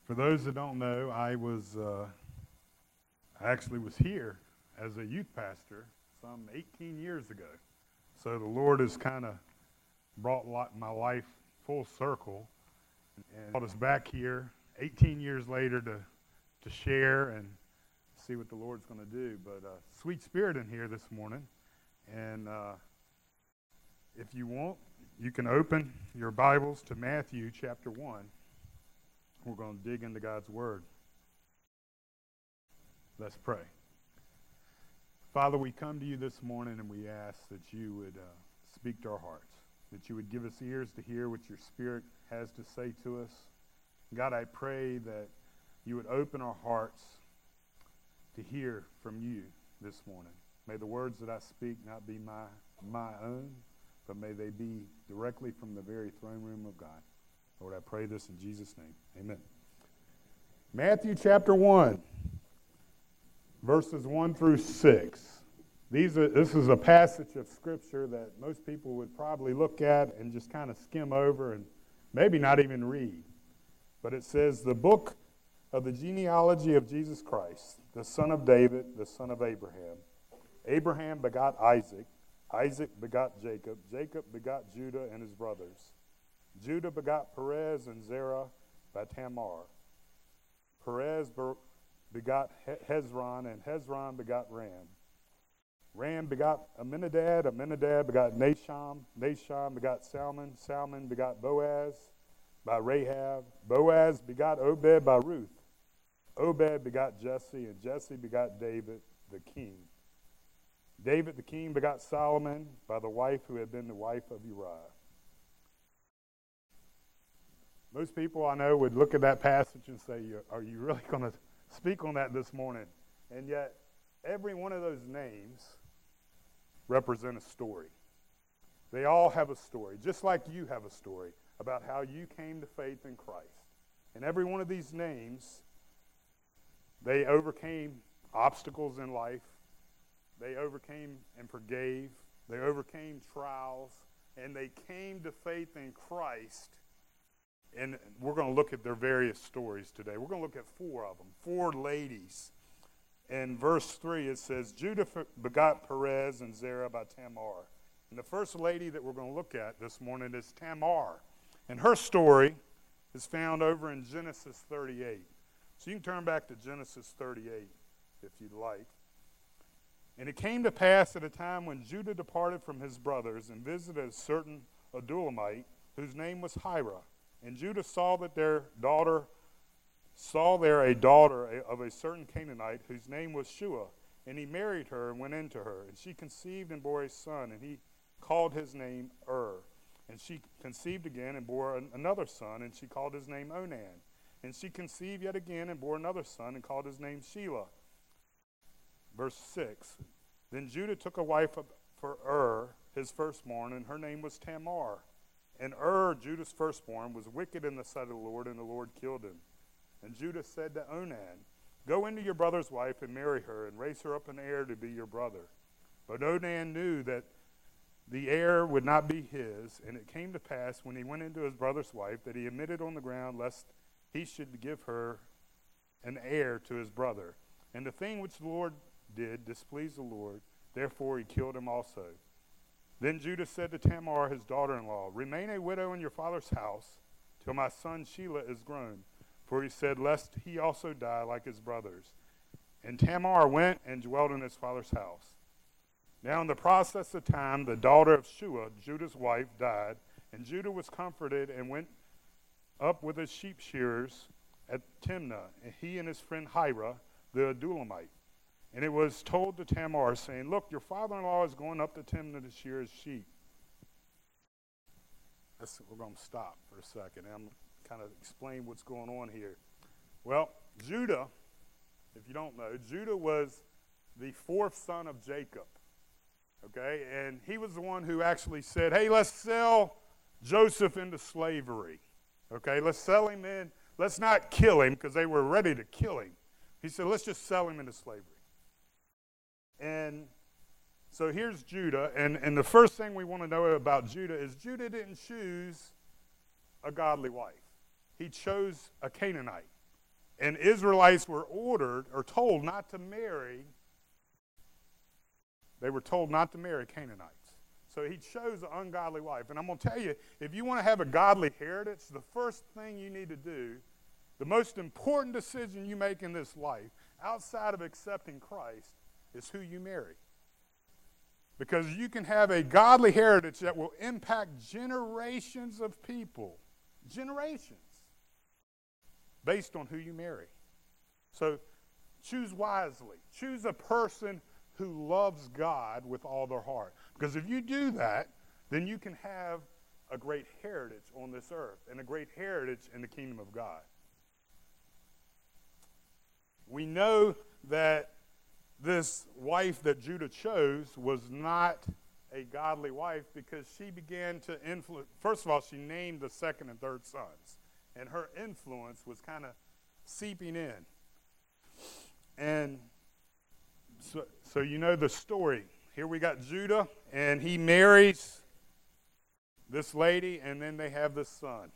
For those that don't know, I actually was here as a youth pastor some 18 years ago. So the Lord has kind of brought my life full circle and brought us back here 18 years later to share and see what the Lord's going to do. But sweet spirit in here this morning. And if you want, you can open your Bibles to Matthew chapter 1. We're going to dig into God's Word. Let's pray. Father, we come to you this morning and we ask that you would speak to our hearts, that you would give us ears to hear what your Spirit has to say to us. God, I pray that you would open our hearts to hear from you this morning. May the words that I speak not be my own, but may they be directly from the very throne room of God. Lord, I pray this in Jesus' name. Amen. Matthew chapter 1, verses 1 through 6. This is a passage of Scripture that most people would probably look at and just kind of skim over and maybe not even read. But it says, the book of the genealogy of Jesus Christ, the son of David, the son of Abraham. Abraham begot Isaac. Isaac begot Jacob. Jacob begot Judah and his brothers. Judah begot Perez and Zerah by Tamar. Perez begot Hezron, and Hezron begot Ram. Ram begot Amminadab. Amminadab begot Nahshon. Nahshon begot Salmon. Salmon begot Boaz by Rahab. Boaz begot Obed by Ruth. Obed begot Jesse, and Jesse begot David the king. David the king begot Solomon by the wife who had been the wife of Uriah. Most people I know would look at that passage and say, are you really going to speak on that this morning? And yet, every one of those names represent a story. They all have a story, just like you have a story about how you came to faith in Christ. And every one of these names, they overcame obstacles in life. They overcame and forgave. They overcame trials. And they came to faith in Christ. And we're going to look at their various stories today. We're going to look at four of them, four ladies. In verse 3, it says, Judah begot Perez and Zerah by Tamar. And the first lady that we're going to look at this morning is Tamar. And her story is found over in Genesis 38. So you can turn back to Genesis 38 if you'd like. And it came to pass at a time when Judah departed from his brothers and visited a certain Adullamite whose name was Hira. And Judah saw there a daughter of a certain Canaanite whose name was Shua. And he married her and went into her. And she conceived and bore a son, and he called his name And she conceived again and bore another son, and she called his name Onan. And she conceived yet again and bore another son and called his name Shelah. Verse 6, then Judah took a wife for his firstborn, and her name was Tamar. And Judah's firstborn, was wicked in the sight of the Lord, and the Lord killed him. And Judah said to Onan, go into your brother's wife and marry her, and raise her up an heir to be your brother. But Onan knew that the heir would not be his, and it came to pass when he went into his brother's wife that he admitted on the ground lest he should give her an heir to his brother. And the thing which the Lord did displeased the Lord, therefore he killed him also. Then Judah said to Tamar, his daughter-in-law, remain a widow in your father's house till my son Shelah is grown. For he said, lest he also die like his brothers. And Tamar went and dwelt in his father's house. Now in the process of time, the daughter of Shua, Judah's wife, died, and Judah was comforted and went up with his sheep shearers at Timnah, and he and his friend Hira, the Adullamite. And it was told to Tamar, saying, look, your father-in-law is going up to Timnah to shear his sheep. We're going to stop for a second. I'm going to kind of explain what's going on here. Well, Judah, if you don't know, Judah was the fourth son of Jacob. Okay? And he was the one who actually said, hey, let's sell Joseph into slavery. Okay? Let's sell him in. Let's not kill him because they were ready to kill him. He said, let's just sell him into slavery. And so here's Judah, and the first thing we want to know about Judah is Judah didn't choose a godly wife. He chose a Canaanite. And Israelites were ordered or told not to marry. They were told not to marry Canaanites. So he chose an ungodly wife. And I'm going to tell you, if you want to have a godly heritage, the first thing you need to do, the most important decision you make in this life, outside of accepting Christ, is who you marry. Because you can have a godly heritage that will impact generations of people. Generations. Based on who you marry. So choose wisely. Choose a person who loves God with all their heart. Because if you do that, then you can have a great heritage on this earth and a great heritage in the kingdom of God. We know that this wife that Judah chose was not a godly wife because she began to influence. First of all, she named the second and third sons, and her influence was kind of seeping in. And so you know the story. Here we got Judah, and he marries this lady, and then they have this son.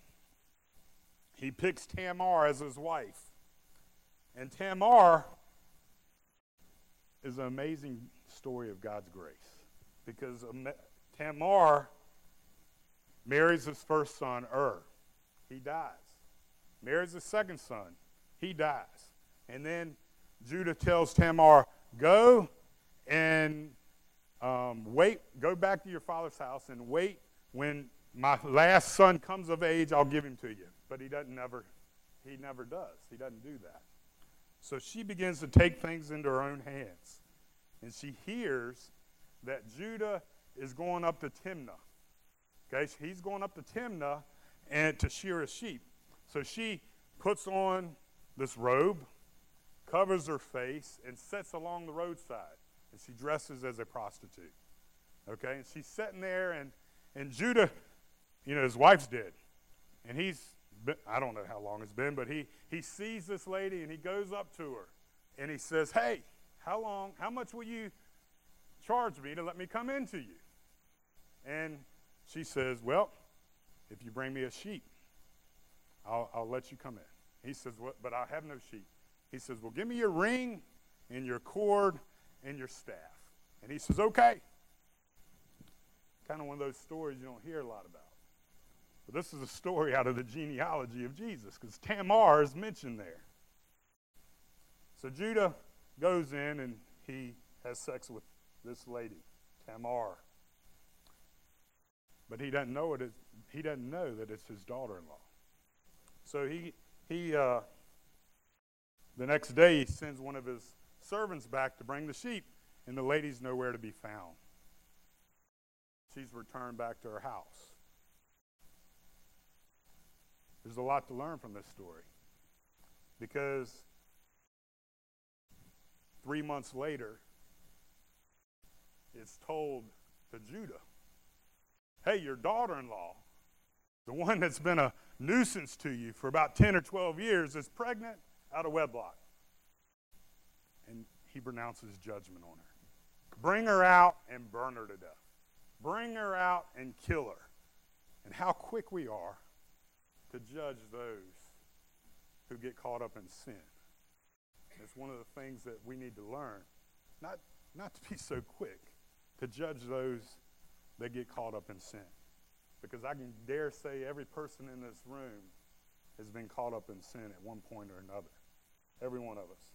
He picks Tamar as his wife. And Tamar is an amazing story of God's grace. Because Tamar marries his first son, He dies. Marries his second son. He dies. And then Judah tells Tamar, go and go back to your father's house and wait. When my last son comes of age, I'll give him to you. But he never does. He doesn't do that. So she begins to take things into her own hands. And she hears that Judah is going up to Timnah. Okay, he's going up to Timnah and to shear his sheep. So she puts on this robe, covers her face, and sits along the roadside. And she dresses as a prostitute. Okay, and she's sitting there, and Judah, his wife's dead. And I don't know how long it's been, but he sees this lady, and he goes up to her. And he says, hey, how much will you charge me to let me come into you? And she says, well, if you bring me a sheep, I'll let you come in. He says, well, but I have no sheep. He says, well, give me your ring and your cord and your staff. And he says, okay. Kind of one of those stories you don't hear a lot about. But this is a story out of the genealogy of Jesus, because Tamar is mentioned there. So Judah goes in and he has sex with this lady, Tamar. But he doesn't know that it's his daughter-in-law. So the next day he sends one of his servants back to bring the sheep, and the lady's nowhere to be found. She's returned back to her house. There's a lot to learn from this story, because 3 months later, it's told to Judah, hey, your daughter-in-law, the one that's been a nuisance to you for about 10 or 12 years, is pregnant out of wedlock. And he pronounces judgment on her. Bring her out and burn her to death. Bring her out and kill her. And how quick we are to judge those who get caught up in sin. It's one of the things that we need to learn. Not to be so quick to judge those that get caught up in sin. Because I can dare say every person in this room has been caught up in sin at one point or another. Every one of us.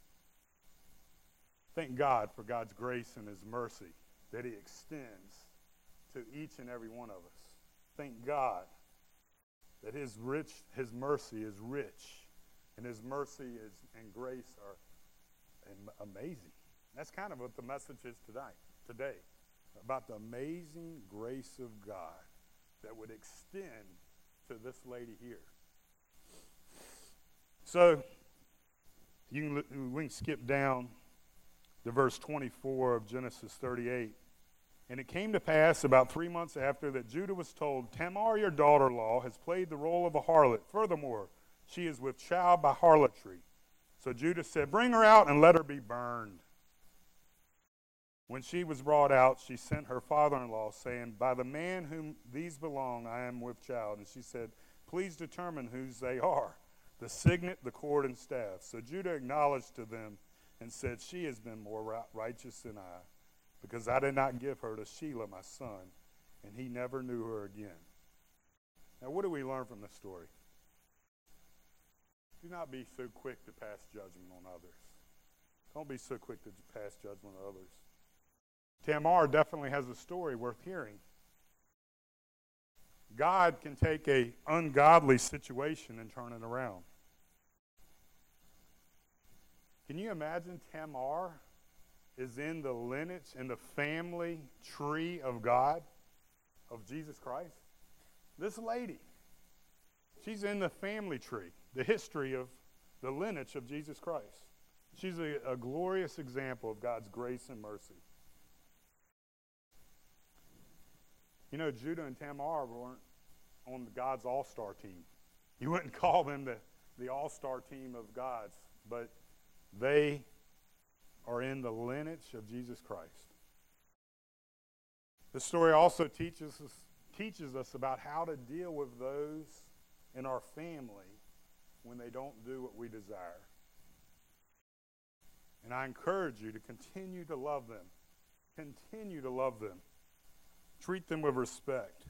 Thank God for God's grace and his mercy that he extends to each and every one of us. Thank God that his mercy is rich, and his mercy and grace are amazing. That's kind of what the message is today, about the amazing grace of God that would extend to this lady here. So we can skip down to verse 24 of Genesis 38. And it came to pass about 3 months after that Judah was told, Tamar, your daughter-in-law, has played the role of a harlot. Furthermore, she is with child by harlotry. So Judah said, bring her out and let her be burned. When she was brought out, she sent her father-in-law, saying, by the man whom these belong, I am with child. And she said, please determine whose they are. the signet, the cord, and staff. So Judah acknowledged to them and said, she has been more righteous than I, because I did not give her to Shelah my son, and he never knew her again. Now, what do we learn from this story? Do not be so quick to pass judgment on others. Don't be so quick to pass judgment on others. Tamar definitely has a story worth hearing. God can take an ungodly situation and turn it around. Can you imagine Tamar is in the lineage and the family tree of God, of Jesus Christ? This lady, she's in the family tree, the history of the lineage of Jesus Christ. She's a glorious example of God's grace and mercy. You know, Judah and Tamar weren't on God's all-star team. You wouldn't call them the all-star team of God's, but they are in the lineage of Jesus Christ. This story also teaches us about how to deal with those in our family when they don't do what we desire. And I encourage you to continue to love them. Continue to love them. Treat them with respect.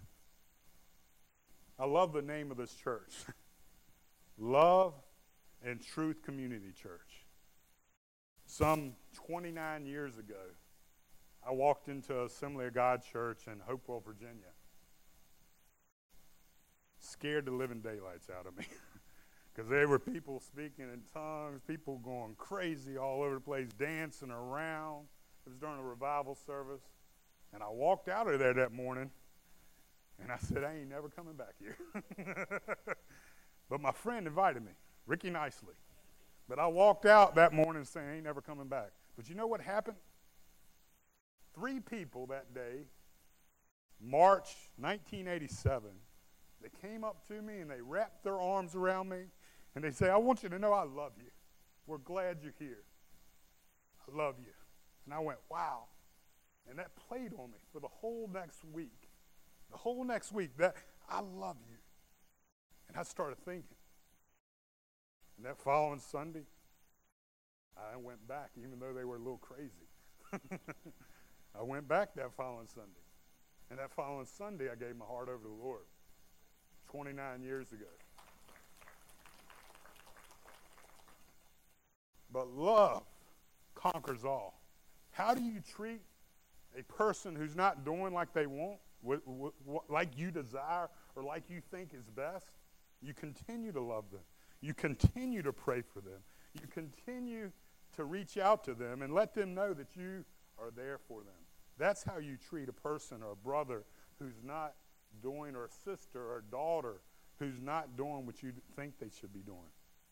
I love the name of this church. Love and Truth Community Church. Some 29 years ago, I walked into Assembly of God Church in Hopewell, Virginia. Scared the living daylights out of me. Because there were people speaking in tongues, people going crazy all over the place, dancing around. It was during a revival service. And I walked out of there that morning, and I said, I ain't never coming back here. But my friend invited me, Ricky Nicely. But I walked out that morning saying, I ain't never coming back. But you know what happened? 3 people that day, March 1987, they came up to me and they wrapped their arms around me, and they say, I want you to know I love you. We're glad you're here. I love you. And I went, wow. And that played on me for the whole next week. The whole next week, that I love you. And I started thinking. And that following Sunday, I went back, even though they were a little crazy. I went back that following Sunday. And that following Sunday, I gave my heart over to the Lord. 29 years ago. But love conquers all. How do you treat a person who's not doing like they want, like you desire, or like you think is best? You continue to love them. You continue to pray for them. You continue to reach out to them and let them know that you are there for them. That's how you treat a person or a brother who's not doing, or a sister or a daughter who's not doing what you think they should be doing.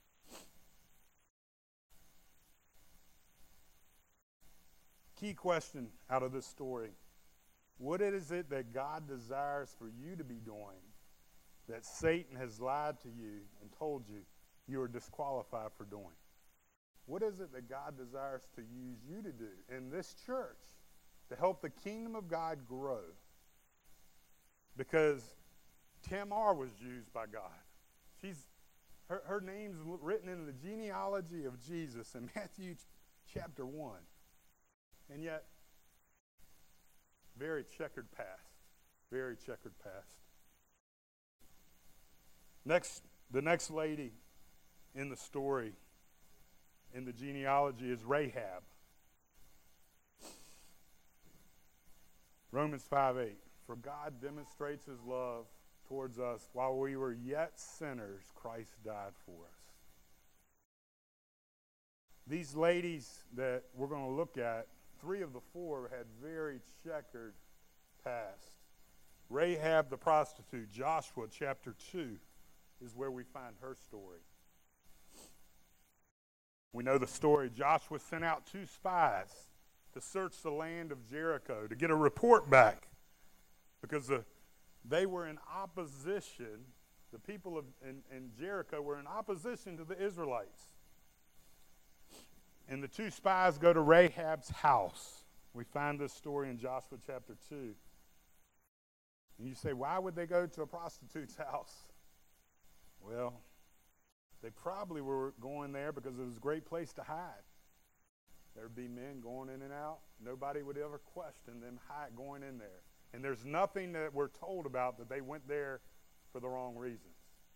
Key question out of this story. What is it that God desires for you to be doing that Satan has lied to you and told you you are disqualified for doing? What is it that God desires to use you to do in this church to help the kingdom of God grow? Because Tamar was used by God. Her name's written in the genealogy of Jesus in Matthew chapter 1. And yet, very checkered past. Very checkered past. The next lady in the story, in the genealogy, is Rahab. Romans 5:8. For God demonstrates his love towards us while we were yet sinners, Christ died for us. These ladies that we're going to look at, 3 of the 4 had very checkered past. Rahab the prostitute, Joshua chapter 2, is where we find her story. We know the story. Joshua sent out 2 spies to search the land of Jericho to get a report back because they were in opposition. The people in Jericho were in opposition to the Israelites. And the 2 spies go to Rahab's house. We find this story in Joshua chapter 2. And you say, why would they go to a prostitute's house? Well, They probably were going there because it was a great place to hide. There would be men going in and out. Nobody would ever question them going in there. And there's nothing that we're told about that they went there for the wrong reasons.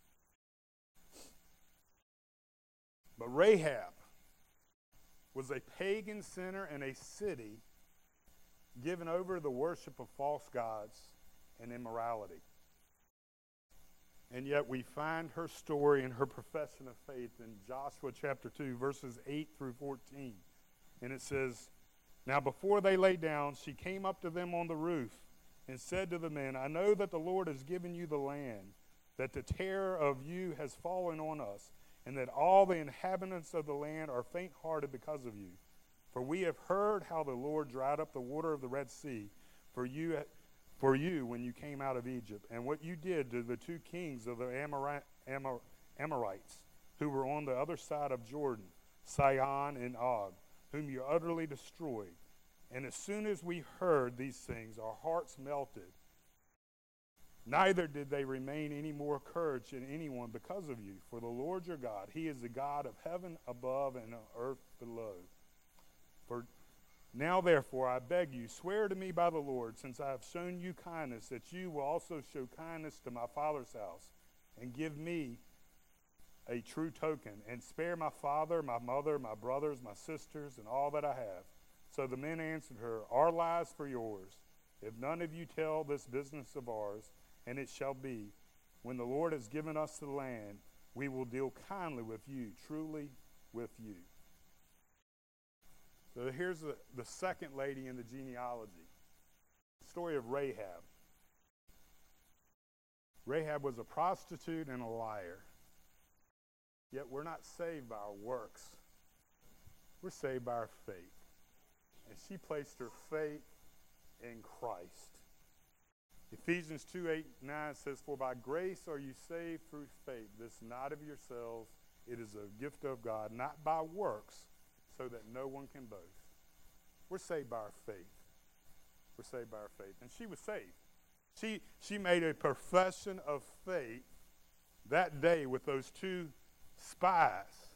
But Rahab was a pagan sinner in a city given over to the worship of false gods and immorality. And yet we find her story and her profession of faith in Joshua chapter 2, verses 8 through 14. And it says, "Now before they lay down, she came up to them on the roof and said to the men, I know that the Lord has given you the land, that the terror of you has fallen on us, and that all the inhabitants of the land are faint-hearted because of you. For we have heard how the Lord dried up the water of the Red Sea for you when you came out of Egypt, and what you did to the two kings of the Amorites, who were on the other side of Jordan, Sihon and Og, whom you utterly destroyed. And as soon as we heard these things, our hearts melted. Neither did they remain any more courage in anyone because of you. For the Lord your God, he is the God of heaven above and earth below. For now, therefore, I beg you, swear to me by the Lord, since I have shown you kindness, that you will also show kindness to my father's house, and give me a true token, and spare my father, my mother, my brothers, my sisters, and all that I have. So the men answered her, our lives for yours, if none of you tell this business of ours. And it shall be, when the Lord has given us the land, we will deal kindly with you, truly with you." So here's the second lady in the genealogy. The story of Rahab. Rahab was a prostitute and a liar. Yet we're not saved by our works. We're saved by our faith. And she placed her faith in Christ. Ephesians 2:8-9 says, "For by grace are you saved through faith, this not of yourselves, it is a gift of God, not by works, so that no one can boast." We're saved by our faith. We're saved by our faith. And she was saved. She made a profession of faith that day with those two spies.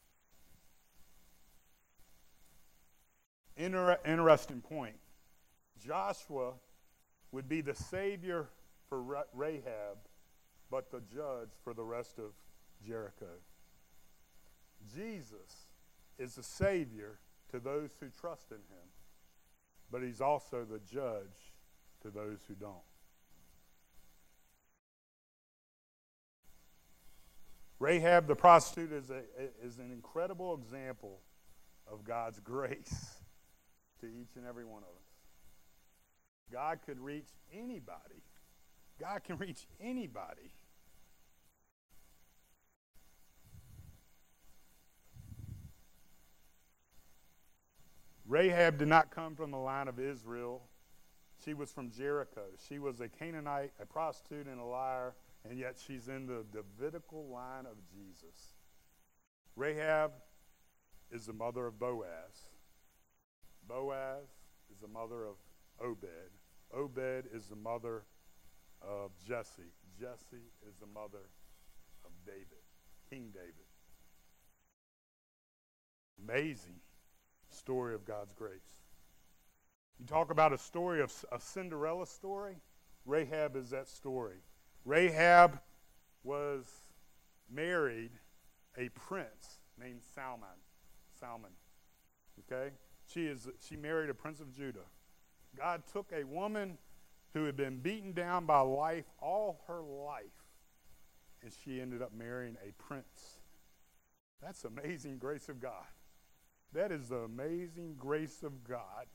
Interesting point. Joshua would be the savior for Rahab, but the judge for the rest of Jericho. Jesus is the savior to those who trust in him, but he's also the judge to those who don't. Rahab the prostitute is an incredible example of God's grace to each and every one of us. God could reach anybody. God can reach anybody. Rahab did not come from the line of Israel. She was from Jericho. She was a Canaanite, a prostitute, and a liar, and yet she's in the Davidical line of Jesus. Rahab is the mother of Boaz. Boaz is the mother of Obed. Obed is the mother of Jesse. Jesse is the mother of David, King David. Amazing story of God's grace. You talk about a story of a Cinderella story, Rahab is that story. Rahab was married a prince named Salmon. Okay? She married a prince of Judah. God took a woman who had been beaten down by life all her life, and she ended up marrying a prince. That's amazing grace of God. That is the amazing grace of God.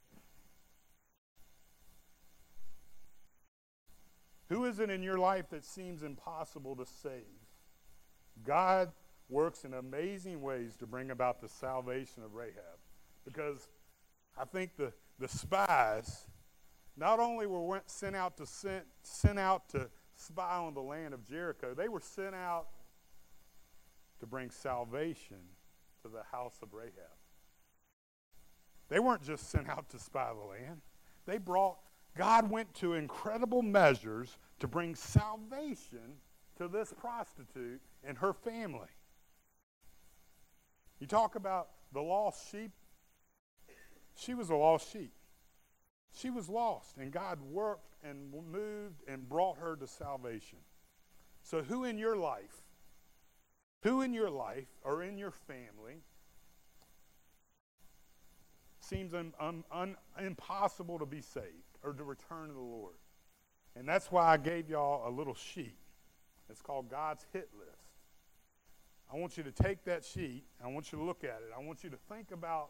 Who is it in your life that seems impossible to save? God works in amazing ways to bring about the salvation of Rahab. Because I think the spies not only were sent out to spy on the land of Jericho, they were sent out to bring salvation to the house of Rahab. They weren't just sent out to spy the land. God went to incredible measures to bring salvation to this prostitute and her family. You talk about the lost sheep. She was a lost sheep. She was lost, and God worked and moved and brought her to salvation. So who in your life or in your family seems impossible to be saved or to return to the Lord? And that's why I gave y'all a little sheet. It's called God's hit list. I want you to take that sheet. I want you to look at it. I want you to think about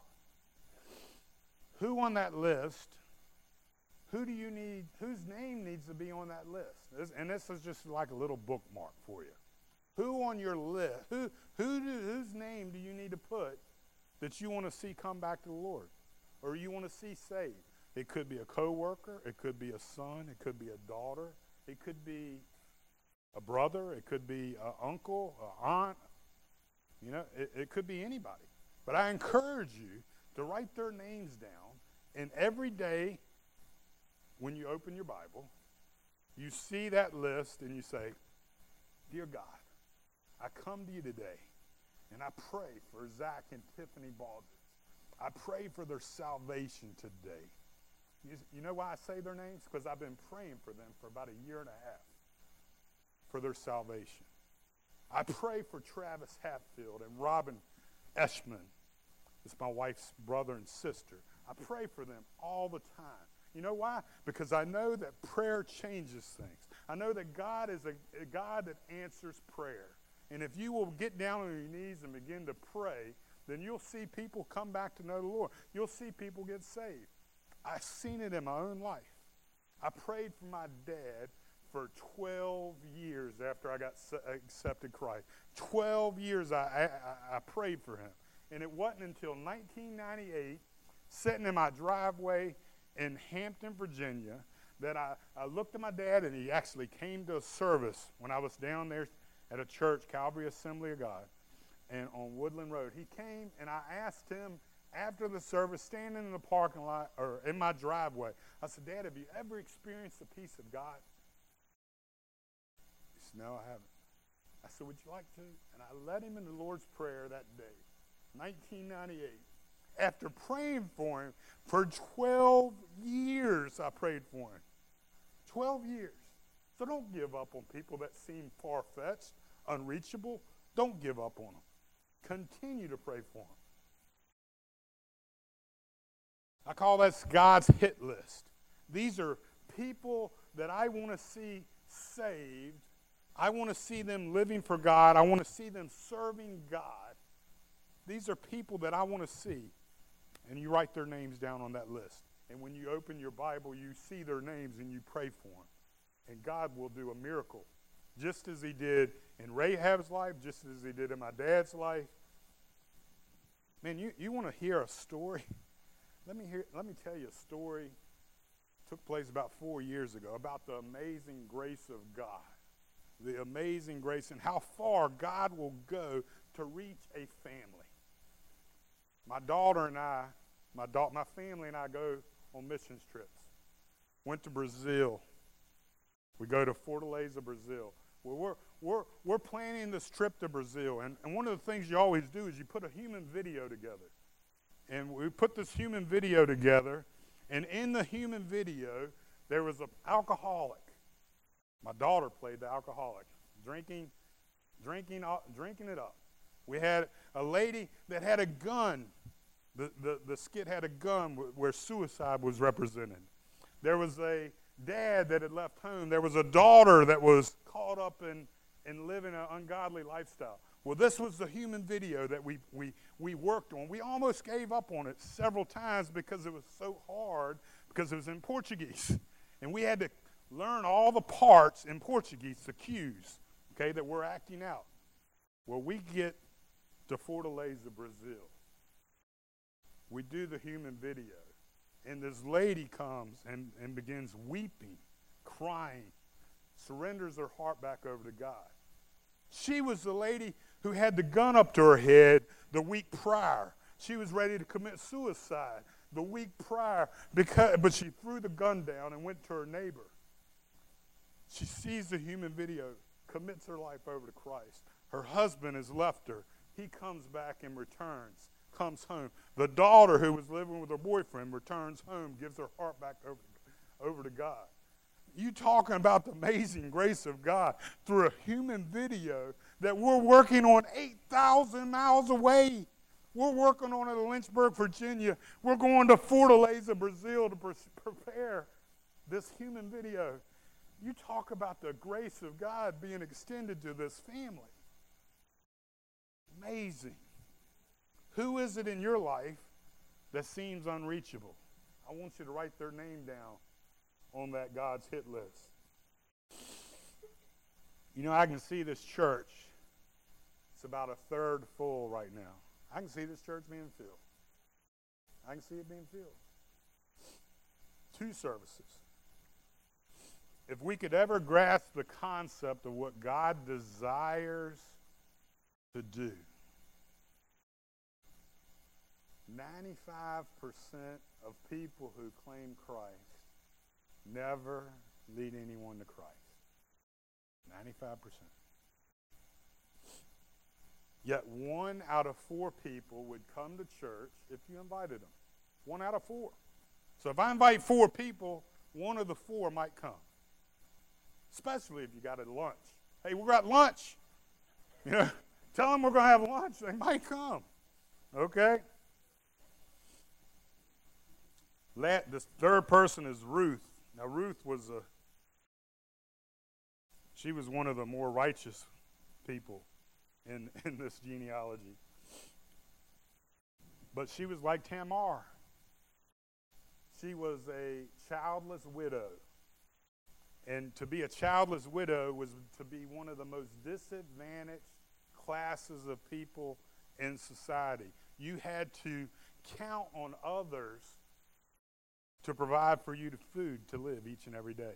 who on that list, whose name needs to be on that list. And this is just like a little bookmark for you. Who on your list, whose name do you need to put that you want to see come back to the Lord or you want to see saved? It could be a coworker, it could be a son, it could be a daughter, it could be a brother, it could be an uncle, an aunt. You know, it could be anybody. But I encourage you to write their names down, and every day when you open your Bible, you see that list and you say, Dear God, I come to you today, and I pray for Zach and Tiffany Baldridge. I pray for their salvation today. You know why I say their names? Because I've been praying for them for about a year and a half for their salvation. I pray for Travis Hatfield and Robin Eschman. It's my wife's brother and sister. I pray for them all the time. You know why? Because I know that prayer changes things. I know that God is a God that answers prayer. And if you will get down on your knees and begin to pray, then you'll see people come back to know the Lord. You'll see people get saved. I've seen it in my own life. I prayed for my dad for 12 years after I got accepted Christ. 12 years I prayed for him. And it wasn't until 1998, sitting in my driveway in Hampton, Virginia, that I looked at my dad, and he actually came to a service when I was down there at a church, Calvary Assembly of God, and on Woodland Road. He came, and I asked him after the service, standing in the parking lot, or in my driveway, I said, Dad, have you ever experienced the peace of God? He said, no, I haven't. I said, would you like to? And I led him in the Lord's Prayer that day, 1998. After praying for him for 12 years, I prayed for him. 12 years. So don't give up on people that seem far-fetched, unreachable. Don't give up on them. Continue to pray for them. I call that God's hit list. These are people that I want to see saved. I want to see them living for God. I want to see them serving God. These are people that I want to see. And you write their names down on that list. And when you open your Bible, you see their names and you pray for them. And God will do a miracle. Just as he did in Rahab's life, just as he did in my dad's life. Man, you want to hear a story? Let me tell you a story. It took place about 4 years ago about the amazing grace of God. The amazing grace and how far God will go to reach a family. My daughter and I, my family and I go on missions trips. Went to Brazil. We go to Fortaleza, Brazil. Well, we're planning this trip to Brazil. And one of the things you always do is you put a human video together. And we put this human video together, and in the human video, there was an alcoholic. My daughter played the alcoholic, drinking it up. We had a lady that had a gun. The skit had a gun where suicide was represented. There was a dad that had left home. There was a daughter that was caught up in living an ungodly lifestyle. Well, this was the human video that we worked on. We almost gave up on it several times because it was so hard, because it was in Portuguese. And we had to learn all the parts in Portuguese, the cues, okay, that we're acting out. Well, we get to Fortaleza, Brazil. We do the human video. And this lady comes and begins weeping, crying, surrenders her heart back over to God. She was the lady who had the gun up to her head the week prior. She was ready to commit suicide the week prior, but she threw the gun down and went to her neighbor. She sees the human video, commits her life over to Christ. Her husband has left her, he comes back and returns, comes home. The daughter who was living with her boyfriend returns home, gives her heart back over to God. You talking about the amazing grace of God through a human video that we're working on 8,000 miles away. We're working on it in Lynchburg, Virginia. We're going to Fortaleza, Brazil to prepare this human video. You talk about the grace of God being extended to this family. Amazing. Who is it in your life that seems unreachable? I want you to write their name down on that God's hit list. You know, I can see this church. It's about a third full right now. I can see this church being filled. I can see it being filled. 2 services. If we could ever grasp the concept of what God desires to do, 95% of people who claim Christ never lead anyone to Christ. 95%. Yet 1 out of 4 people would come to church if you invited them. 1 out of 4. So if I invite 4 people, 1 of the 4 might come. Especially if you got a lunch. Hey, we got lunch. You know, tell them we're going to have lunch. They might come. Okay? This third person is Ruth. Now, Ruth was she was one of the more righteous people in this genealogy. But she was like Tamar. She was a childless widow. And to be a childless widow was to be one of the most disadvantaged classes of people in society. You had to count on others to provide for you the food to live each and every day.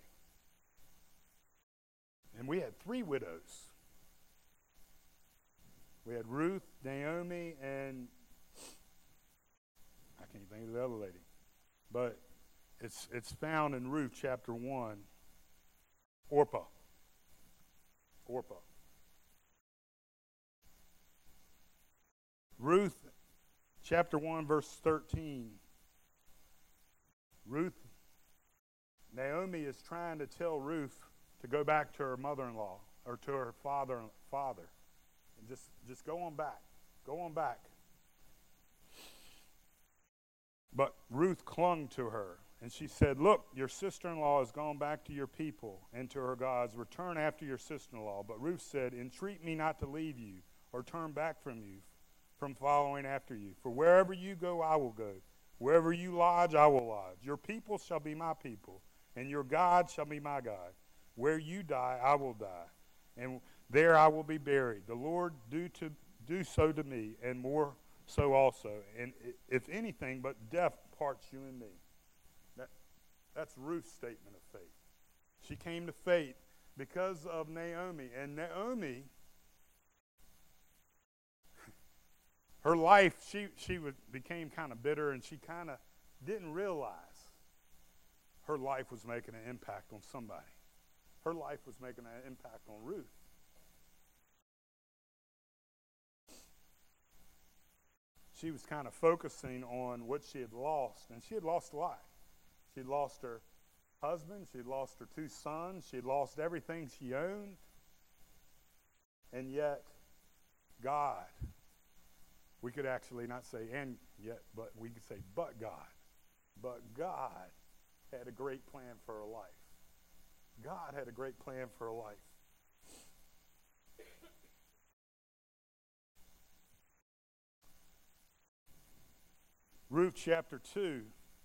And we had 3 widows. We had Ruth, Naomi, and I can't think of the other lady. But it's found in Ruth chapter 1. Orpah. Ruth chapter 1 verse 13. Naomi is trying to tell Ruth to go back to her mother-in-law or to her father. And just go on back. Go on back. But Ruth clung to her, and she said, "Look, your sister-in-law has gone back to your people and to her gods. Return after your sister-in-law." But Ruth said, "Entreat me not to leave you or turn back from you, from following after you. For wherever you go, I will go. Wherever you lodge, I will lodge. Your people shall be my people, and your God shall be my God. Where you die, I will die, and there I will be buried. The Lord do so to me, and more so also. And if anything but death parts you and me." That's Ruth's statement of faith. She came to faith because of Naomi. And Naomi, her life, she became kind of bitter, and she kind of didn't realize her life was making an impact on somebody. Her life was making an impact on Ruth. She was kind of focusing on what she had lost, and she had lost a lot. She'd lost her husband. She'd lost her 2 sons. She'd lost everything she owned. And yet, God, we could actually not say and yet, but we could say but God. But God had a great plan for her life. God had a great plan for her life. Ruth chapter 2.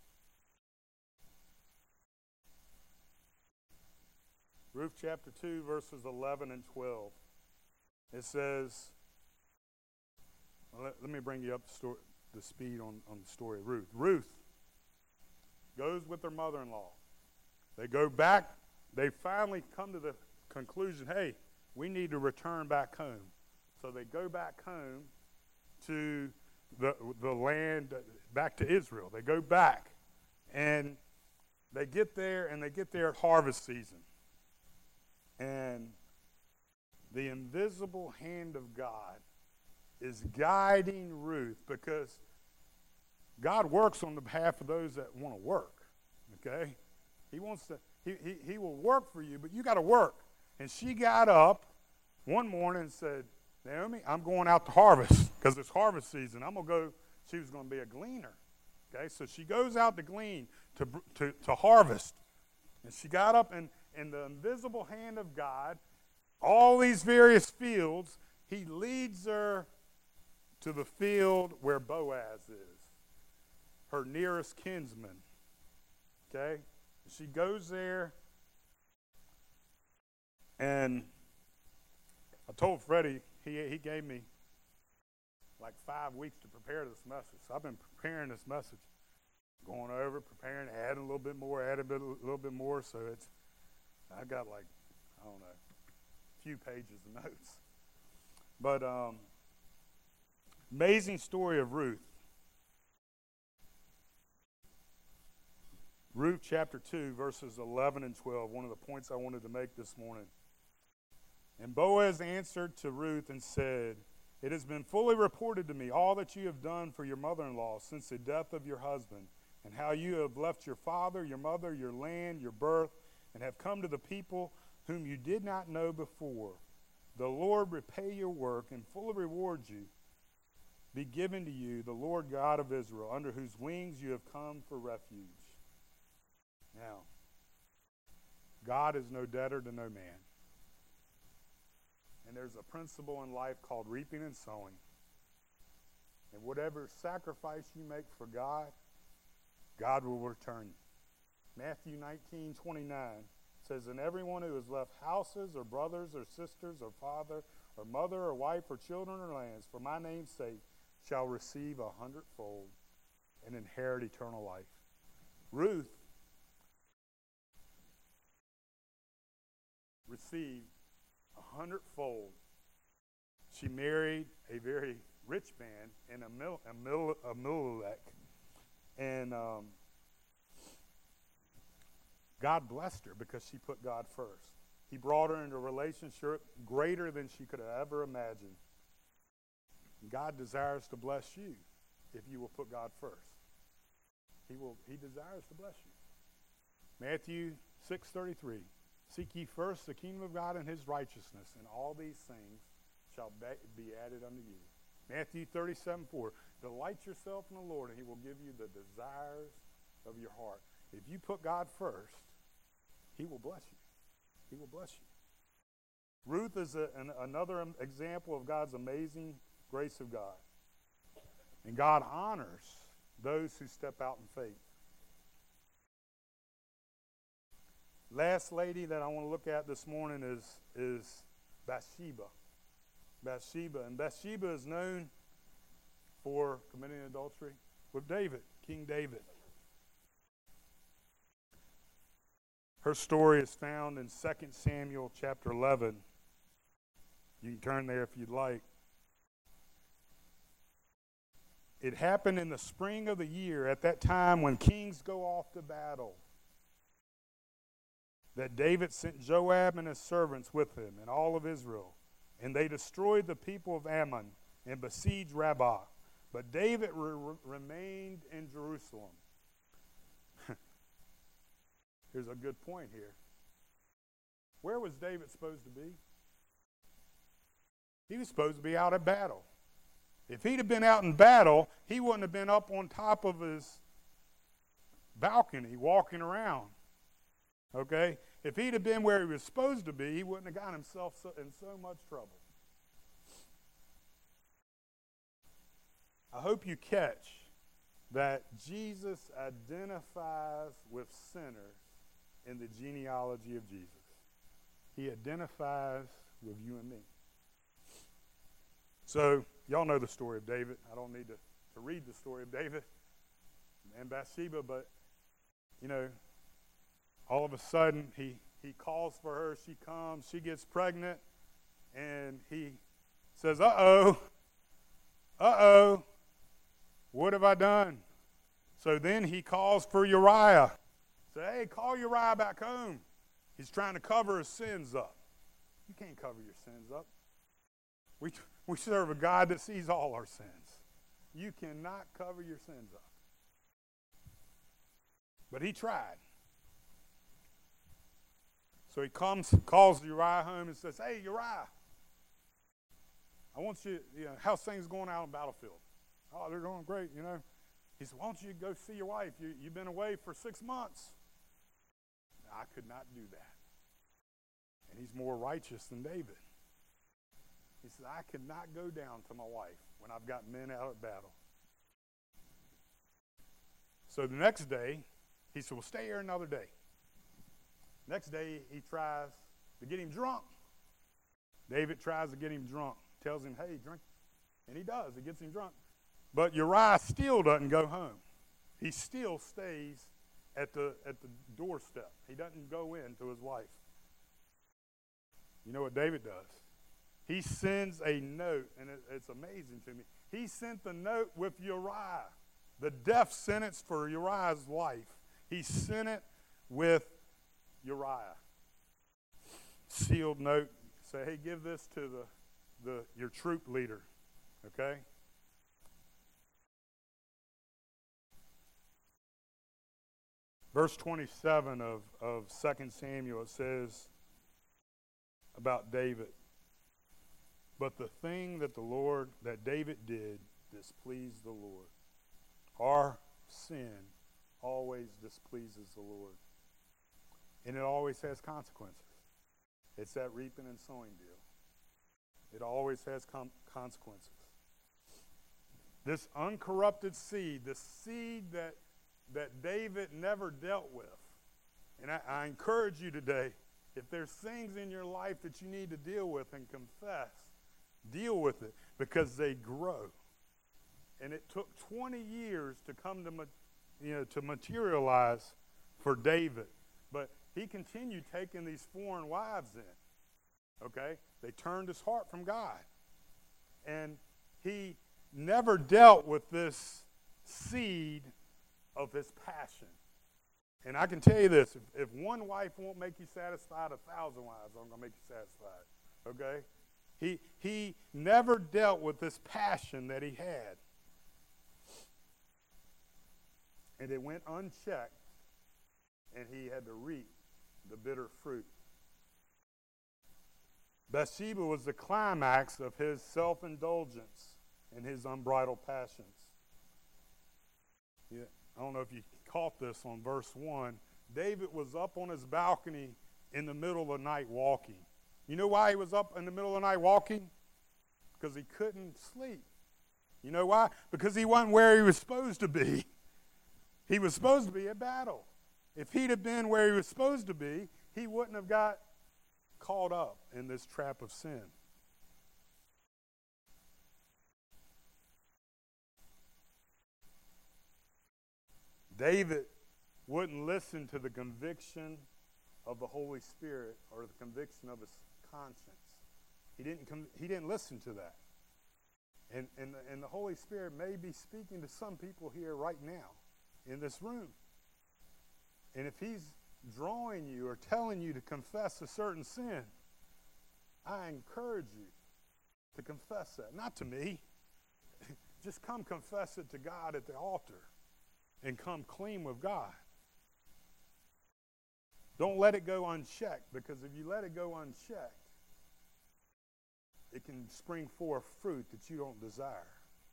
Ruth chapter 2, verses 11 and 12. It says, let me bring you up the speed on the story of Ruth. Ruth goes with her mother-in-law. They go back. They finally come to the conclusion, hey, we need to return back home. So they go back home to the land, back to Israel. They go back, and they get there at harvest season. And the invisible hand of God is guiding Ruth, because God works on the behalf of those that want to work. Okay? He wants to, he will work for you, but you got to work. And she got up one morning and said, Naomi, I'm going out to harvest because it's harvest season. I'm going to go. She was going to be a gleaner. Okay? So she goes out to glean, to harvest. And she got up, and in the invisible hand of God, all these various fields, he leads her to the field where Boaz is, her nearest kinsman. Okay? She goes there, and I told Freddie, he gave me like 5 weeks to prepare this message. So I've been preparing this message, going over, preparing, adding a little bit more, a little bit more. So I got like, I don't know, a few pages of notes. But amazing story of Ruth. Ruth chapter 2, verses 11 and 12, one of the points I wanted to make this morning. And Boaz answered to Ruth and said, It has been fully reported to me all that you have done for your mother-in-law since the death of your husband, and how you have left your father, your mother, your land, your birth, and have come to the people whom you did not know before. The Lord repay your work and fully reward you. Be given to you the Lord God of Israel, under whose wings you have come for refuge. Now, God is no debtor to no man. And there's a principle in life called reaping and sowing. And whatever sacrifice you make for God, God will return you. Matthew 19:29 says, And everyone who has left houses or brothers or sisters or father or mother or wife or children or lands for my name's sake shall receive 100-fold and inherit eternal life. Ruth received 100-fold. She married a very rich man in Elimelech, and God blessed her because she put God first. He brought her into a relationship greater than she could have ever imagined. God desires to bless you if you will put God first. He desires to bless you. Matthew 6:33. Seek ye first the kingdom of God and his righteousness, and all these things shall be added unto you. Matthew 37:4. Delight yourself in the Lord, and he will give you the desires of your heart. If you put God first, he will bless you. He will bless you. Ruth is another example of God's amazing grace of God. And God honors those who step out in faith. Last lady that I want to look at this morning is Bathsheba. Bathsheba. And Bathsheba is known for committing adultery with David, King David. Her story is found in 2 Samuel chapter 11. You can turn there if you'd like. It happened in the spring of the year, at that time when kings go off to battle, that David sent Joab and his servants with him and all of Israel. And they destroyed the people of Ammon and besieged Rabbah. But David remained in Jerusalem. Here's a good point here. Where was David supposed to be? He was supposed to be out at battle. If he'd have been out in battle, he wouldn't have been up on top of his balcony walking around. Okay? If he'd have been where he was supposed to be, he wouldn't have gotten himself in so much trouble. I hope you catch that Jesus identifies with sinners in the genealogy of Jesus. He identifies with you and me. So, y'all know the story of David. I don't need to read the story of David and Bathsheba, but, you know, all of a sudden he calls for her. She comes. She gets pregnant, and he says, uh-oh, what have I done? So then he calls for Uriah. Say, hey, call Uriah back home. He's trying to cover his sins up. You can't cover your sins up. We serve a God that sees all our sins. You cannot cover your sins up. But he tried. So he calls Uriah home and says, hey, Uriah, I want you, how's things going out on the battlefield? Oh, they're going great, He said, why don't you go see your wife? You've been away for 6 months. I could not do that. And he's more righteous than David. He said, I could not go down to my wife when I've got men out at battle. So the next day, he said, well, stay here another day. Next day, he tries to get him drunk. David tries to get him drunk. Tells him, hey, drink. And he does. He gets him drunk. But Uriah still doesn't go home. He still stays at the doorstep. He doesn't go in to his wife. You know what David does? He sends a note, and it's amazing to me. He sent the note with Uriah, the death sentence for Uriah's life. He sent it with Uriah. Sealed note. Say, hey, give this to your troop leader. Okay? Verse 27 of 2 Samuel, it says about David, but the thing that David did displeased the Lord. Our sin always displeases the Lord. And it always has consequences. It's that reaping and sowing deal. It always has consequences. This uncorrupted seed, the seed that David never dealt with. And I encourage you today, if there's things in your life that you need to deal with and confess, deal with it because they grow. And it took 20 years to come to materialize for David. But he continued taking these foreign wives in. Okay? They turned his heart from God. And he never dealt with this seed of his passion. And I can tell you this, if one wife won't make you satisfied, 1,000 wives aren't going to make you satisfied. Okay? He never dealt with this passion that he had. And it went unchecked, and he had to reap the bitter fruit. Bathsheba was the climax of his self-indulgence and his unbridled passions. Yeah, I don't know if you caught this on verse 1. David was up on his balcony in the middle of the night walking. You know why he was up in the middle of the night walking? Because he couldn't sleep. You know why? Because he wasn't where he was supposed to be. He was supposed to be at battle. If he'd have been where he was supposed to be, he wouldn't have got caught up in this trap of sin. David wouldn't listen to the conviction of the Holy Spirit or the conviction of his conscience. He didn't listen to that. And the Holy Spirit may be speaking to some people here right now in this room. And if he's drawing you or telling you to confess a certain sin, I encourage you to confess that. Not to me. Just come confess it to God at the altar and come clean with God. Don't let it go unchecked, because if you let it go unchecked, it can spring forth fruit that you don't desire.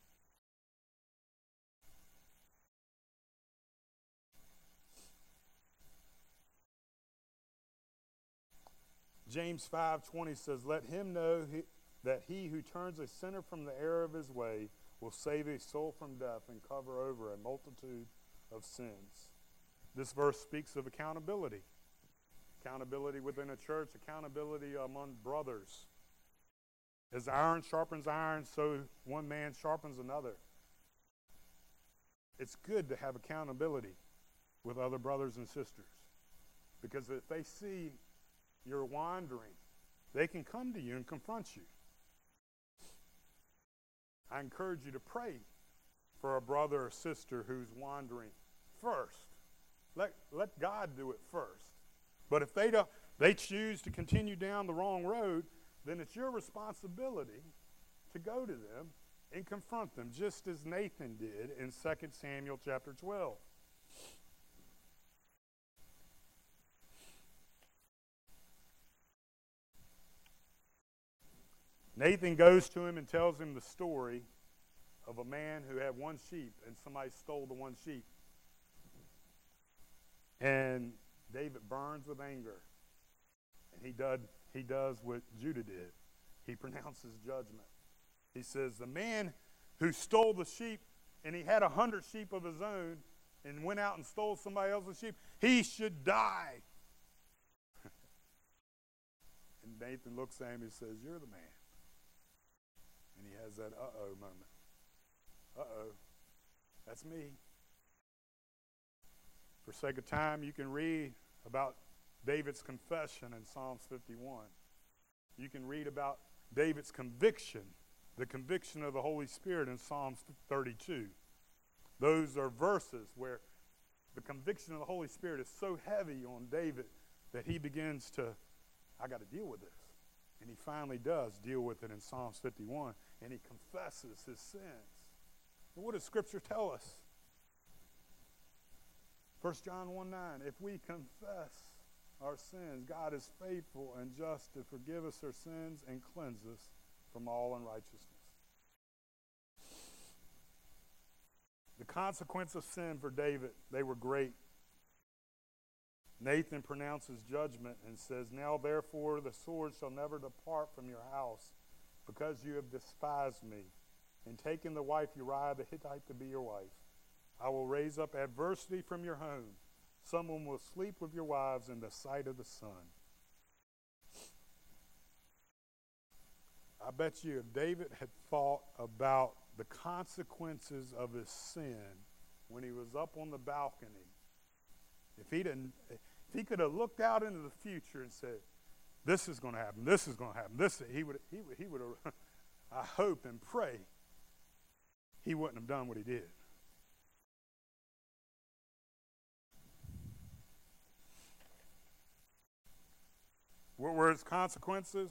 James 5:20 says, let him know that he who turns a sinner from the error of his way will save his soul from death and cover over a multitude of sins. This verse speaks of accountability. Accountability within a church, accountability among brothers. As iron sharpens iron, so one man sharpens another. It's good to have accountability with other brothers and sisters, because if they see you're wandering, they can come to you and confront you. I encourage you to pray for a brother or sister who's wandering first. Let God do it first. But if they choose to continue down the wrong road, then it's your responsibility to go to them and confront them, just as Nathan did in 2 Samuel chapter 12. Nathan goes to him and tells him the story of a man who had one sheep and somebody stole the one sheep. And David burns with anger. And he does what Judah did. He pronounces judgment. He says, the man who stole the sheep, and he had 100 sheep of his own, and went out and stole somebody else's sheep, he should die. And Nathan looks at him and says, you're the man. And he has that uh-oh moment. Uh-oh, that's me. For sake of time, you can read about David's confession in Psalms 51. You can read about David's conviction, the conviction of the Holy Spirit in Psalms 32. Those are verses where the conviction of the Holy Spirit is so heavy on David that he begins to, I got to deal with this. And he finally does deal with it in Psalms 51, and he confesses his sins. And what does Scripture tell us? 1 John 1:9, if we confess our sins, God is faithful and just to forgive us our sins and cleanse us from all unrighteousness. The consequence of sin for David, they were great. Nathan pronounces judgment and says, now therefore the sword shall never depart from your house, because you have despised me, and taken the wife Uriah the Hittite to be your wife. I will raise up adversity from your home. Someone will sleep with your wives in the sight of the sun. I bet you if David had thought about the consequences of his sin when he was up on the balcony, if he could have looked out into the future and said, this is going to happen, this is going to happen, he would have, I hope and pray, he wouldn't have done what he did. What were his consequences?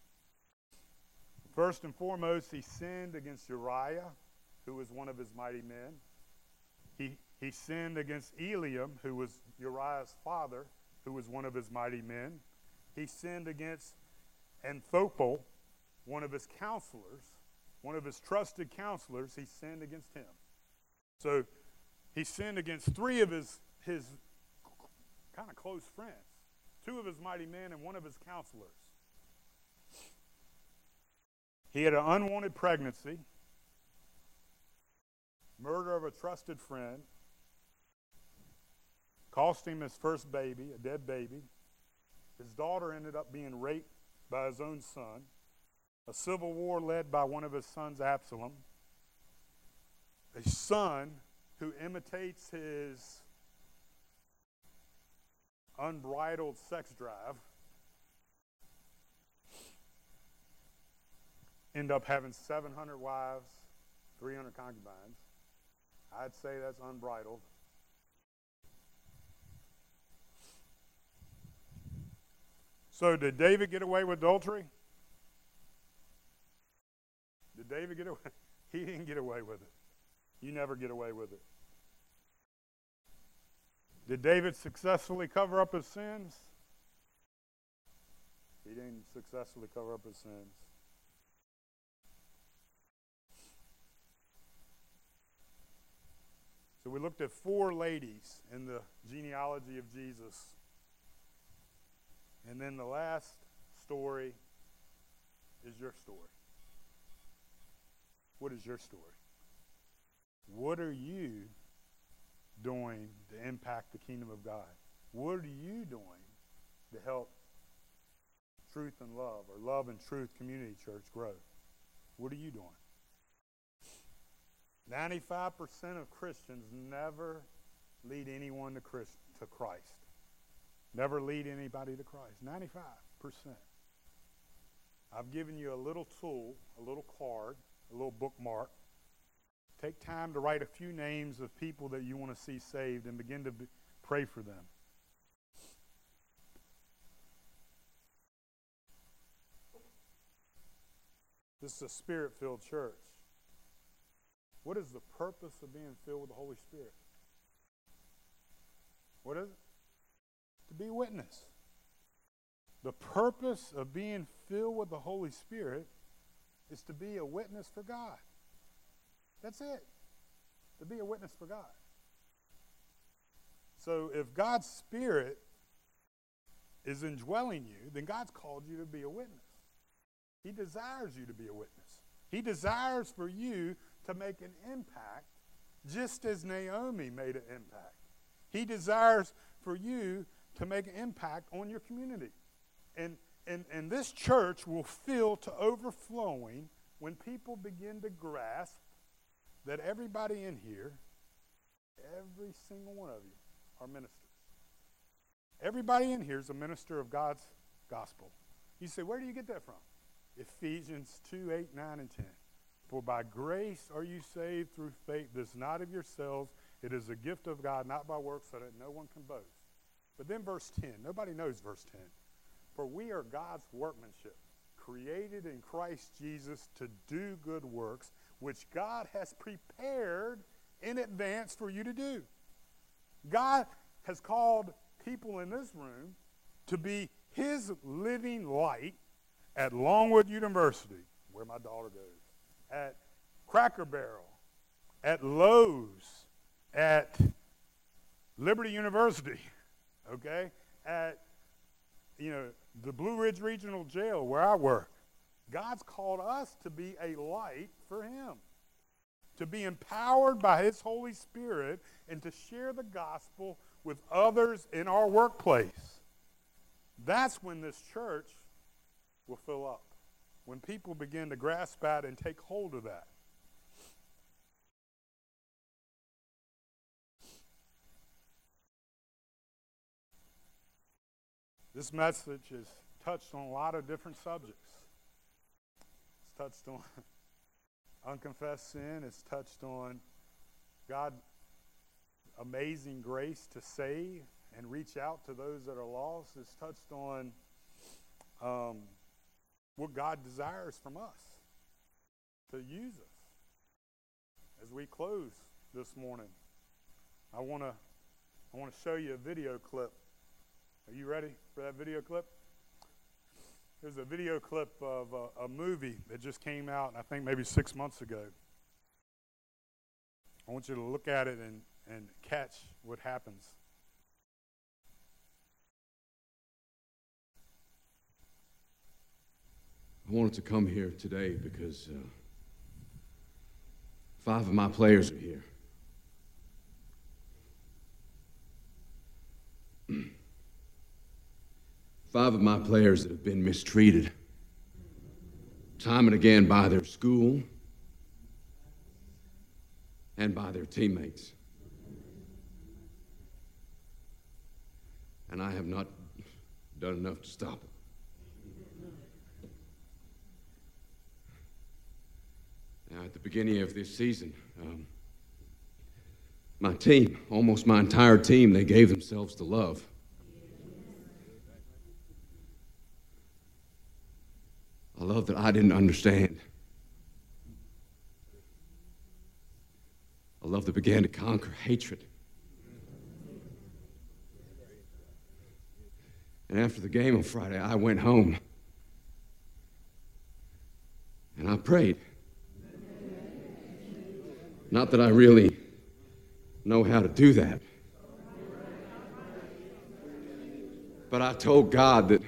First and foremost, he sinned against Uriah, who was one of his mighty men. He sinned against Eliam, who was Uriah's father, who was one of his mighty men. He sinned against Ahithophel, one of his counselors, one of his trusted counselors. He sinned against him. So he sinned against three of his kind of close friends, two of his mighty men and one of his counselors. He had an unwanted pregnancy, murder of a trusted friend, cost him his first baby, a dead baby. His daughter ended up being raped by his own son. A civil war led by one of his sons, Absalom. A son who imitates his unbridled sex drive. End up having 700 wives, 300 concubines. I'd say that's unbridled. So did David get away with adultery? Did David get away? He didn't get away with it. You never get away with it. Did David successfully cover up his sins? He didn't successfully cover up his sins. So we looked at four ladies in the genealogy of Jesus. And then the last story is your story. What is your story? What are you doing to impact the kingdom of God? What are you doing to help Truth and Love, or Love and Truth Community Church, grow? What are you doing? 95% of Christians never lead anyone to Christ. Never lead anybody to Christ. 95%. I've given you a little tool, a little card, a little bookmark. Take time to write a few names of people that you want to see saved and begin to pray for them. This is a Spirit-filled church. What is the purpose of being filled with the Holy Spirit? What is it? To be a witness. The purpose of being filled with the Holy Spirit is to be a witness for God. That's it. To be a witness for God. So if God's Spirit is indwelling you, then God's called you to be a witness. He desires you to be a witness. He desires for you to make an impact just as Naomi made an impact. He desires for you to make an impact on your community. And this church will fill to overflowing when people begin to grasp that everybody in here, every single one of you, are ministers. Everybody in here is a minister of God's gospel. You say, where do you get that from? Ephesians 2, 8, 9, and 10. For by grace are you saved through faith. This is not of yourselves. It is a gift of God, not by works, so that no one can boast. But then verse 10. Nobody knows verse 10. For we are God's workmanship, created in Christ Jesus to do good works, which God has prepared in advance for you to do. God has called people in this room to be his living light at Longwood University, where my daughter goes, at Cracker Barrel, at Lowe's, at Liberty University, okay, at, the Blue Ridge Regional Jail where I work. God's called us to be a light for him, to be empowered by his Holy Spirit and to share the gospel with others in our workplace. That's when this church will fill up, when people begin to grasp that and take hold of that. This message is touched on a lot of different subjects. It's touched on unconfessed sin. It's touched on God's amazing grace to save and reach out to those that are lost. It's touched on what God desires from us, to use us. As we close this morning, I want to show you a video clip. Are you ready for that video clip? There's a video clip of a movie that just came out, I think maybe 6 months ago. I want you to look at it and catch what happens. I wanted to come here today because 5 of my players are here. Five of my players that have been mistreated time and again by their school and by their teammates. And I have not done enough to stop it. Now, at the beginning of this season, my team, almost my entire team, they gave themselves to love. A love that I didn't understand. A love that began to conquer hatred. And after the game on Friday, I went home and I prayed. Not that I really know how to do that, but I told God that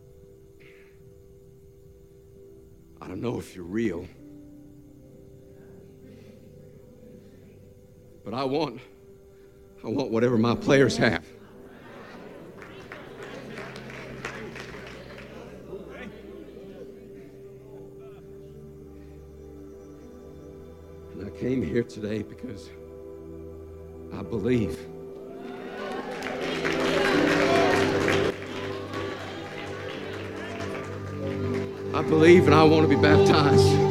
I don't know if you're real, but I want whatever my players have. And I came here today because I believe. I believe and I want to be baptized.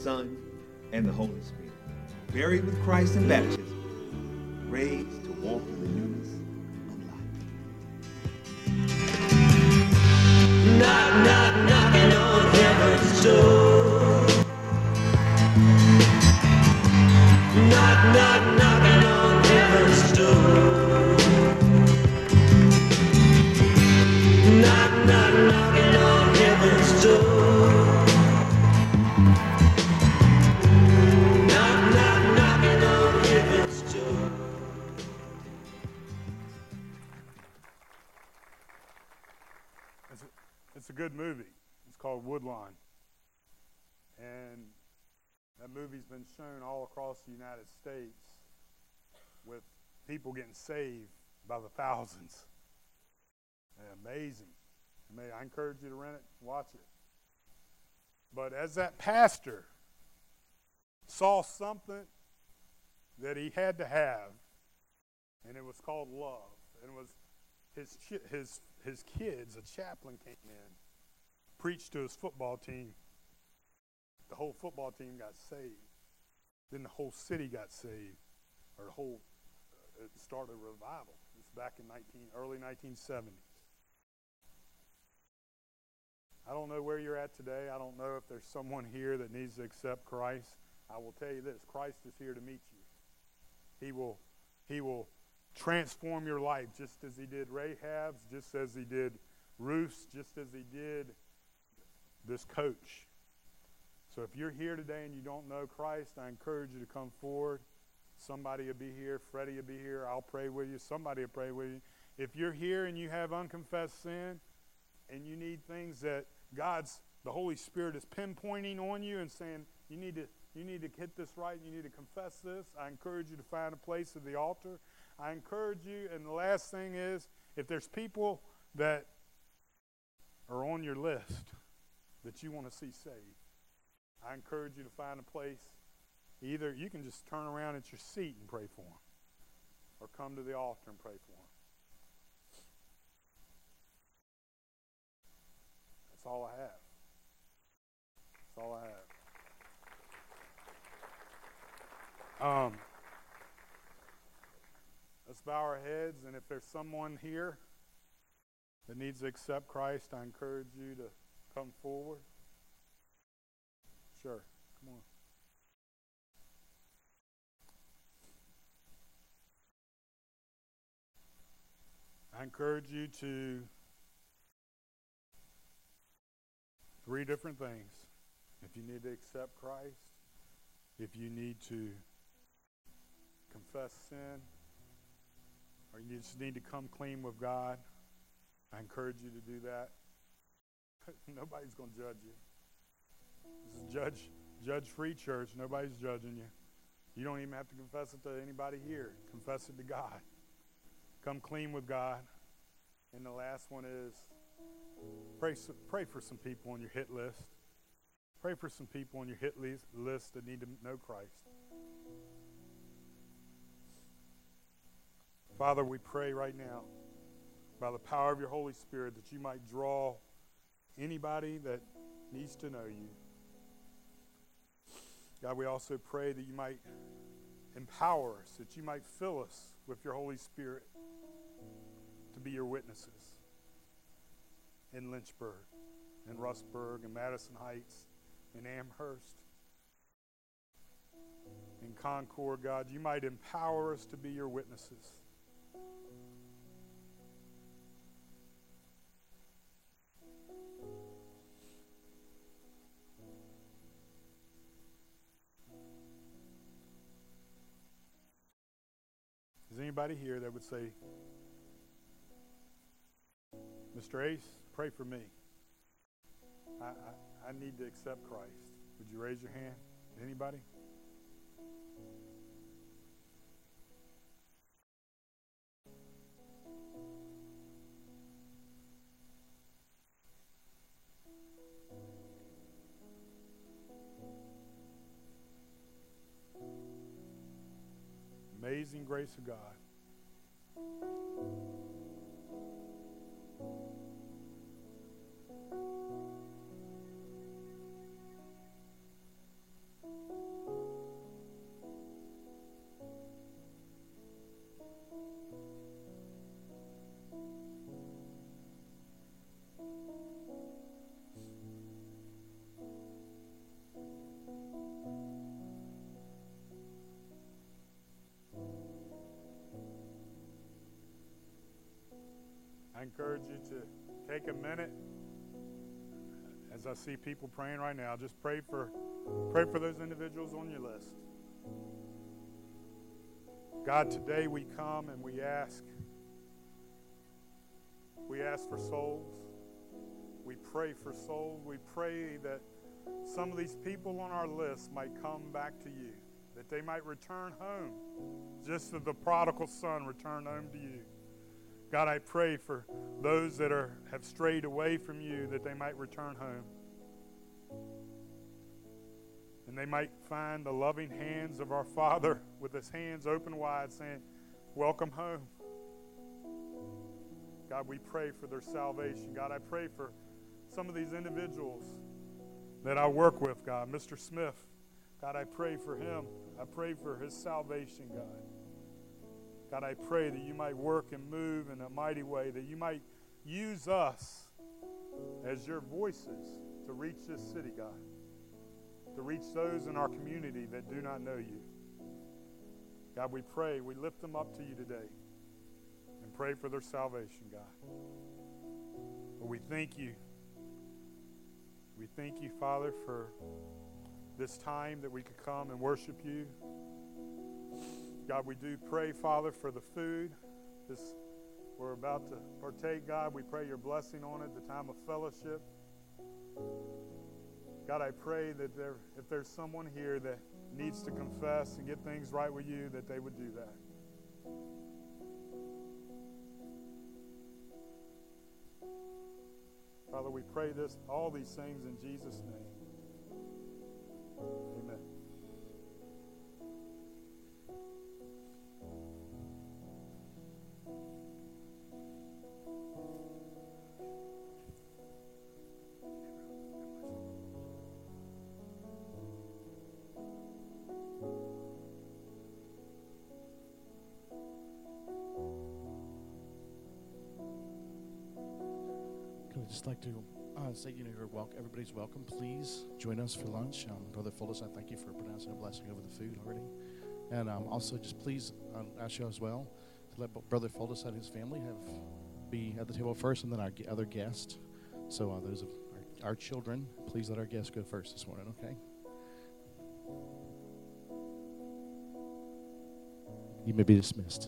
Son, and the Holy Spirit, buried with Christ in baptism, raised to walk in the newness of life. Knock, knock, knocking on heaven's door. Knock, knock, knocking on heaven's door. Knock, knock, knocking on heaven's door. Knock, knock, knocking on heaven's door. It's a good movie. It's called Woodlawn. And that movie's been shown all across the United States with people getting saved by the thousands. Amazing. I encourage you to rent it and watch it. But as that pastor saw something that he had to have, and it was called love, and it was his kids, a chaplain came in, preached to his football team. The whole football team got saved. Then the whole city got saved, or it started a revival. It's back in early 1970s. I don't know where you're at today. I don't know if there's someone here that needs to accept Christ. I will tell you this: Christ is here to meet you. He will transform your life, just as he did Rahab's, just as he did Ruth's, just as he did this coach. So if you're here today and you don't know Christ, I encourage you to come forward. Somebody will be here. Freddie will be here. I'll pray with you. Somebody will pray with you. If you're here and you have unconfessed sin and you need things that the Holy Spirit is pinpointing on you and saying, you need to get this right, you need to confess this, I encourage you to find a place at the altar. I encourage you, and the last thing is, if there's people that are on your list that you want to see saved, I encourage you to find a place. Either you can just turn around at your seat and pray for them, or come to the altar and pray for them. That's all I have. That's all I have. Let's bow our heads, and if there's someone here that needs to accept Christ, I encourage you to come forward. Sure, come on. I encourage you to 3 different things. If you need to accept Christ, if you need to confess sin, or you just need to come clean with God, I encourage you to do that. Nobody's going to judge you. This is judge-free church. Nobody's judging you. You don't even have to confess it to anybody here. Confess it to God. Come clean with God. And the last one is pray for some people on your hit list. Pray for some people on your hit list that need to know Christ. Father, we pray right now by the power of your Holy Spirit that you might draw anybody that needs to know you. God, we also pray that you might empower us, that you might fill us with your Holy Spirit to be your witnesses in Lynchburg, in Rustburg, in Madison Heights, in Amherst, in Concord. God, you might empower us to be your witnesses. Is anybody here that would say, Mr. Ace, pray for me. I need to accept Christ. Would you raise your hand? Anybody? Amazing grace of God. I encourage you to take a minute. As I see people praying right now, just pray for those individuals on your list. God, today we come and we ask for souls. We pray for souls. We pray that some of these people on our list might come back to you, that they might return home, just as the prodigal son returned home to you. God, I pray for those that have strayed away from you, that they might return home. And they might find the loving hands of our Father with his hands open wide saying, welcome home. God, we pray for their salvation. God, I pray for some of these individuals that I work with, God. Mr. Smith, God, I pray for him. I pray for his salvation, God. God, I pray that you might work and move in a mighty way, that you might use us as your voices to reach this city, God, to reach those in our community that do not know you. God, we pray, we lift them up to you today and pray for their salvation, God. But we thank you. We thank you, Father, for this time that we could come and worship you. God, we do pray, Father, for the food we're about to partake. God, we pray your blessing on it, the time of fellowship. God, I pray that if there's someone here that needs to confess and get things right with you, that they would do that. Father, we pray all these things in Jesus' name. Amen. I'd just like to say, you're welcome. Everybody's welcome. Please join us for lunch. Brother Fullest, I thank you for pronouncing a blessing over the food already. And also just please ask you as well to let Brother Fullest and his family be at the table first, and then our other guests. So those of our children, please let our guests go first this morning, okay? You may be dismissed.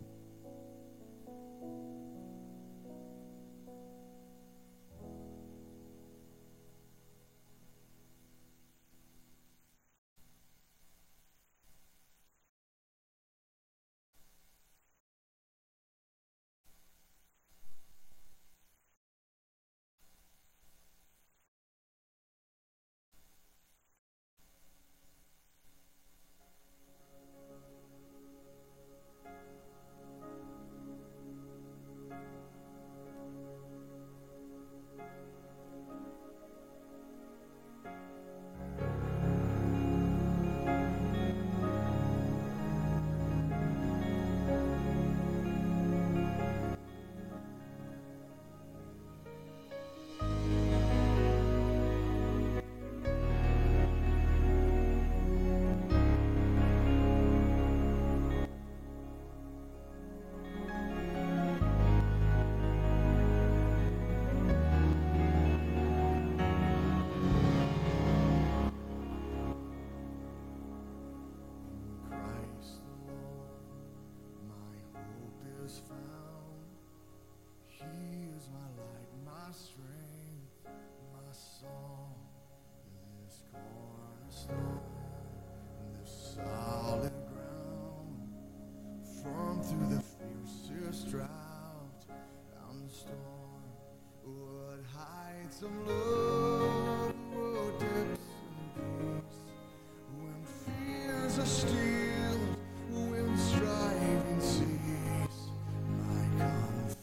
Some love will depths and peace when fears are stilled, when striving cease. My comfort,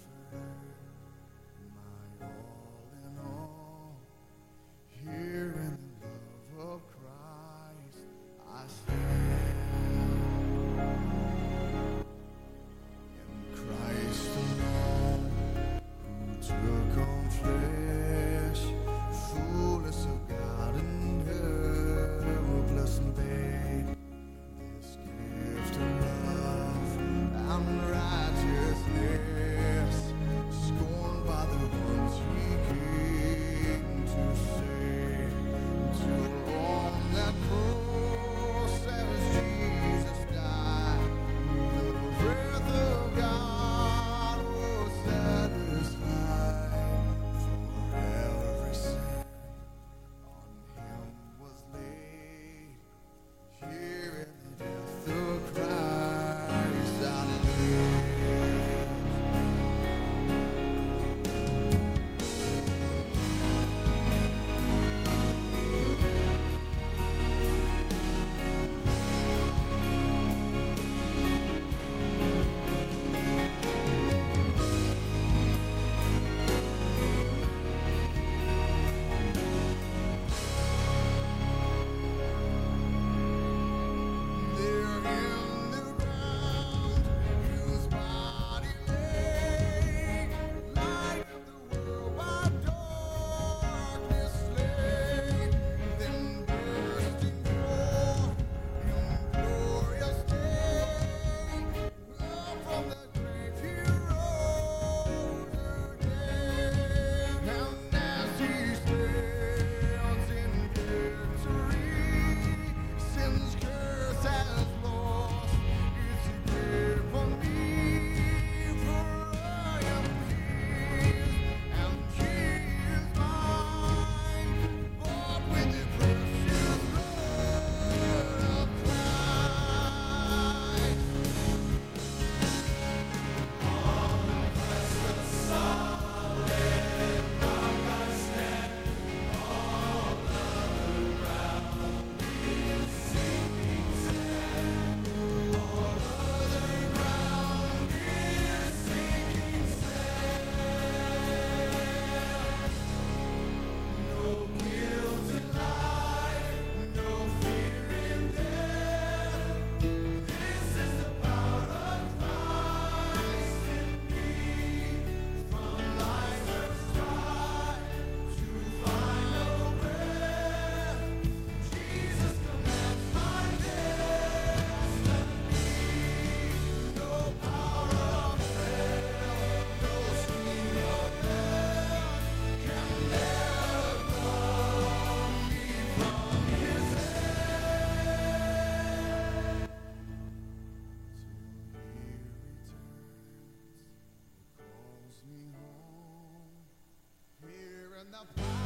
my all in all, here in the love of Christ I stand. In Christ alone, who took on flesh, the power